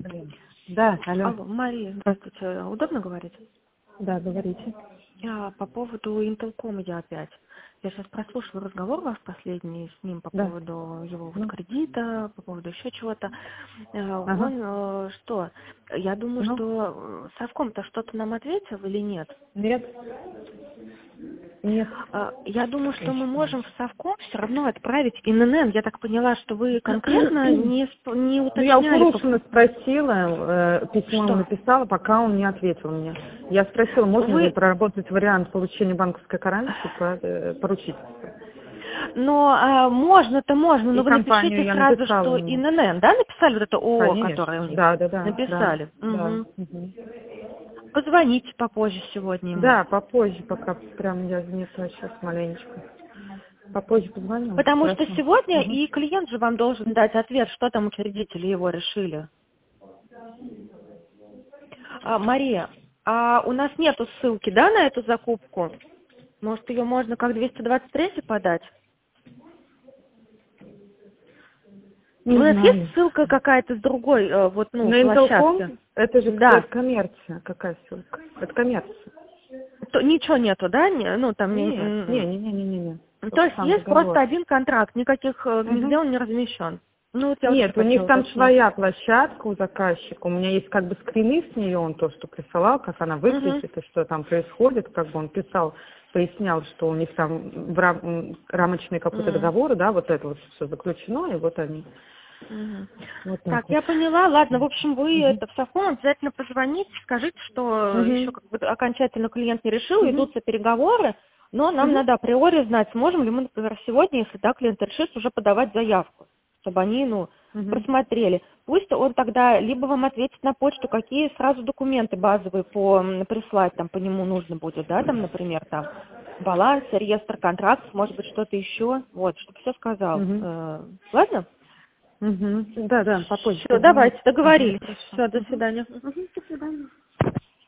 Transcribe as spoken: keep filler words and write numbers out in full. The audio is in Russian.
Да, алло. Алло, Мария, здравствуйте. Удобно говорить? Да, говорите. Я по поводу Интелкома я опять. Я сейчас прослушала разговор ваш последний с ним по Да. поводу его Ну. вот кредита, по поводу еще чего-то. Э, Ага. Он э, что? Я думаю, Ну, что э, Совком-то что-то нам ответил или нет? нет. Нет. Э, Я думаю, что мы можем в Совком все равно отправить ИНН. Я так поняла, что вы конкретно не, сп- не Ну, я у уточняли. по- Курушина спросила, э, письмо ему Что? написала, пока он не ответил мне. Я спросила, можно ли Вы проработать вариант получения банковской гарантии по э, поручительству. Но а, можно-то можно, но И вы компанию напишите я сразу, написала что ему. ИНН, да, написали вот это ООО, которое у Конечно. них? Да, да, да, да, Написали. да. Мгм. Мгм. Позвоните попозже сегодня ему. Да, попозже, пока прям я занята сейчас маленечко. Попозже позвоню. Потому что Хорошо. сегодня Мгм. и клиент же вам должен дать ответ, что там учредители его решили. А, Мария, а у нас нету ссылки, да, на эту закупку? Может, ее можно как двести двадцать три подать? У Не нас есть знаю. ссылка какая-то с другой, э, вот, ну, На площадки? Интелком это же Да. это коммерция. Какая ссылка? Это коммерция. То, ничего нету, да? Не- ну, там не, Нет, не, м, не, не, не, не, не. то Только есть сам есть просто договор. один контракт, никаких, э, Мгм. нигде он не размещен. Ну, вот я вот еще Нет, у них хотела там уточнить. своя площадка у заказчика. У меня есть как бы скрины с нее, он то, что присылал, как она Угу. выглядит и что там происходит. Как бы он писал, пояснял, что у них там в рам- м, рамочные какой-то Угу. договоры, да, вот это вот все заключено, и вот они. Угу. Вот Так, так вот. я поняла. Ладно, в общем, вы Мгм. это в Совком обязательно позвоните, скажите, что еще Мгм. как бы окончательно клиент не решил, Мгм. идутся переговоры, но нам Мгм. надо априори знать, сможем ли мы, например, сегодня, если да, клиент решит, уже подавать заявку, чтобы они, ну, Мгм. просмотрели. Пусть он тогда либо вам ответит на почту, какие сразу документы базовые по м, прислать, там по нему нужно будет, да, там, например, там баланс, реестр контрактов, может быть, что-то еще, вот, чтобы все сказал. Мгм. Э, Ладно? Мгм. Да, да, попозже Все, позвоню. давайте, Ага, договорились. хорошо. Все, до Мгм. свидания. Мгм. До свидания.